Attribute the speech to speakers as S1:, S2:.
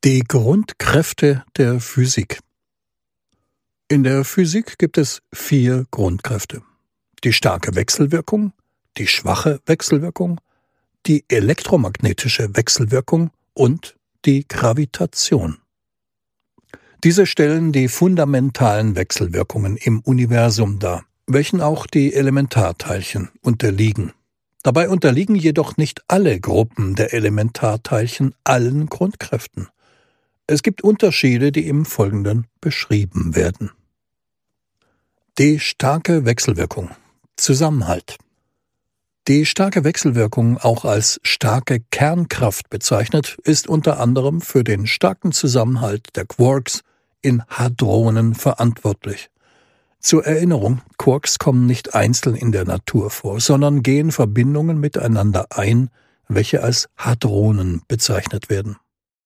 S1: Die Grundkräfte der Physik. In der Physik gibt es 4 Grundkräfte: die starke Wechselwirkung, die schwache Wechselwirkung, die elektromagnetische Wechselwirkung und die Gravitation. Diese stellen die fundamentalen Wechselwirkungen im Universum dar, welchen auch die Elementarteilchen unterliegen. Dabei unterliegen jedoch nicht alle Gruppen der Elementarteilchen allen Grundkräften. Es gibt Unterschiede, die im Folgenden beschrieben werden. Die starke Wechselwirkung. Zusammenhalt. Die starke Wechselwirkung, auch als starke Kernkraft bezeichnet, ist unter anderem für den starken Zusammenhalt der Quarks in Hadronen verantwortlich. Zur Erinnerung, Quarks kommen nicht einzeln in der Natur vor, sondern gehen Verbindungen miteinander ein, welche als Hadronen bezeichnet werden.